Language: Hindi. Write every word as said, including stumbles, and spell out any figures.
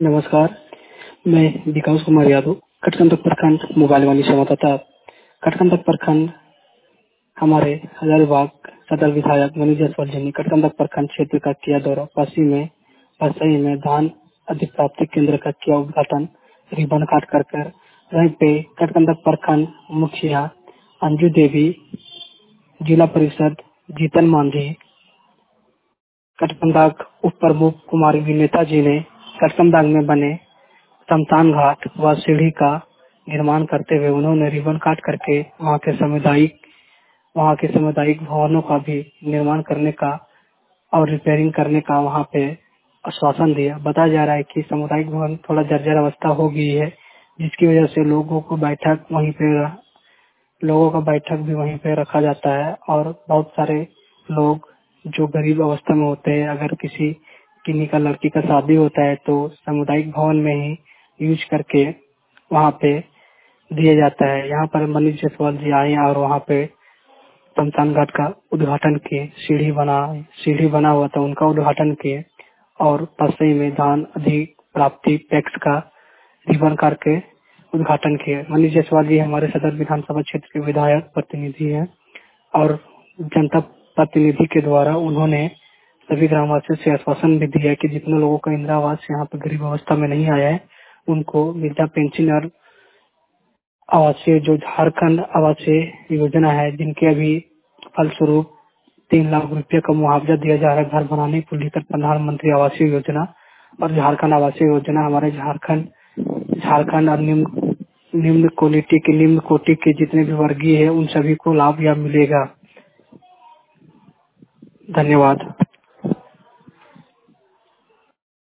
नमस्कार, मैं विकास कुमार यादव कटकंदक प्रखंड मोबाइल वाली संवाददाता। कटकंदक प्रखंड हमारे हजारीबाग सदर विधायक मनीष जायसवाल जी ने कटकंदक प्रखंड क्षेत्र का किया दौरा। पश्चिम में पसई में धान अधिक प्राप्ति केंद्र का किया उद्घाटन रिबन काट कर कर वहीं पे कटकंदक प्रखंड मुखिया अंजू देवी, जिला परिषद जीतन मांझी, कटकंदक उप प्रमुख कुमारी विनेता जी ने कटकंदक में बने शमशान घाट व सीढ़ी का निर्माण करते हुए उन्होंने रिबन काट करके वहाँ के सामुदायिक वहाँ के सामुदायिक भवनों का भी निर्माण करने का और रिपेयरिंग करने का वहाँ पे आश्वासन दिया। बताया जा रहा है कि सामुदायिक भवन थोड़ा जर्जर अवस्था हो गई है, जिसकी वजह से लोगों को बैठक वहीं पे लोगों का बैठक भी वहीं पे रखा जाता है और बहुत सारे लोग जो गरीब अवस्था में होते हैं, अगर किसी किन्हीं का लड़की का शादी होता है तो सामुदायिक भवन में ही यूज करके वहाँ पे दिया जाता है। यहाँ पर मनीष जायसवाल जी आए और वहाँ पे शमशान घाट का उद्घाटन किए, सीढ़ी बना सीढ़ी बना हुआ था उनका उद्घाटन किए और पसई में धान अधिक प्राप्ति पैक्स का रिबन काट के उद्घाटन किए। मनीष जायसवाल जी हमारे सदर विधानसभा क्षेत्र के विधायक प्रतिनिधि हैं और जनता प्रतिनिधि के द्वारा उन्होंने सभी ग्रामवासियों से आश्वासन भी दिया कि जितने लोगों का इंदिरा आवास यहाँ पर गरीब अवस्था में नहीं आया है उनको वृद्धा पेंशन और आवासीय जो झारखंड आवासीय योजना है, जिनके अभी फलस्वरूप तीन लाख रुपए का मुआवजा दिया जा रहा है घर बनाने को लेकर प्रधानमंत्री आवासीय योजना और झारखंड आवासीय योजना हमारे झारखंड झारखंड और निम्न निम्न क्वालिटी के निम्न कोटि के जितने भी वर्गीय है उन सभी को लाभ यह मिलेगा। धन्यवाद।